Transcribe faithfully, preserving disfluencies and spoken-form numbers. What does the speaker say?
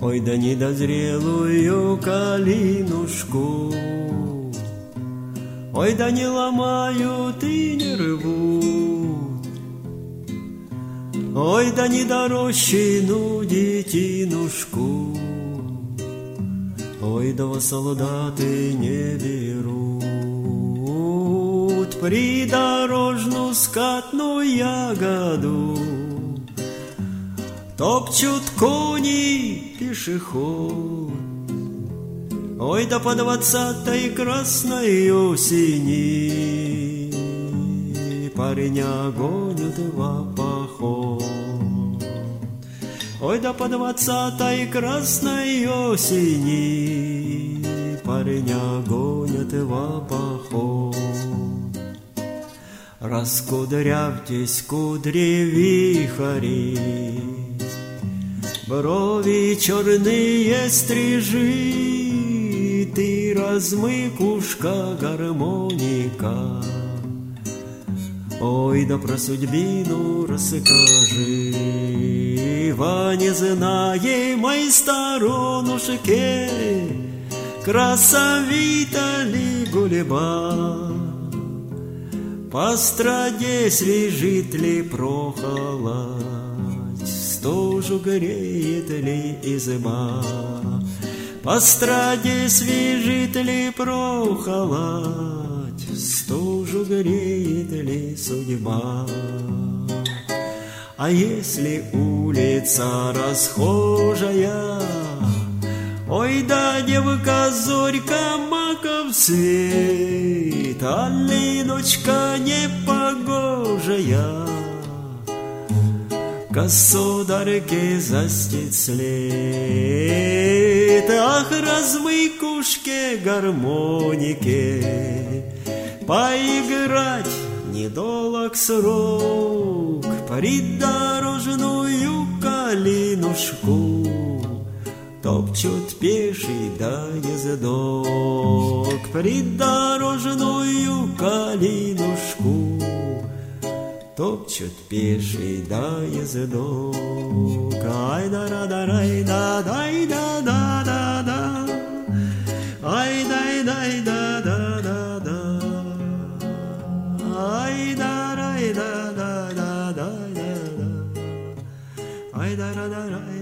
Ой, да недозрелую калинушку, ой, да не ломают и не рвут, ой, да недорощенную детинушку, ой, да солдаты не берут придорожную скатную ягоду. Топчут кони пешеход, ой, да по двадцатой красной осени парня гонят в поход. Ой, да по двадцатой красной осени парня гонят в поход. Раскудрявьтесь, кудри вихари, брови черные стрижи, ты размыкушка гармоника. Ой, да про судьбину расскажи во незнаемой сторонушке, красавита ли гулеба, по страде свежит ли прохолодь, стужу греет ли изба, по страде свежит ли прохолодь, стужу греет ли судьба. А если улица расхожая, ой, да девка зорька маков свет, а линочка непогожая, косодарке застит след. Ах, размыкушке гармонике поиграть недолг срок, придорожную калинушку топчут пеший да ездок, придорожную калинушку топчут пеший да ездок. Ай да да да рай да дай да да да да, ай дай дай да да да да, ай да рай да да да да да, ай да да да рай.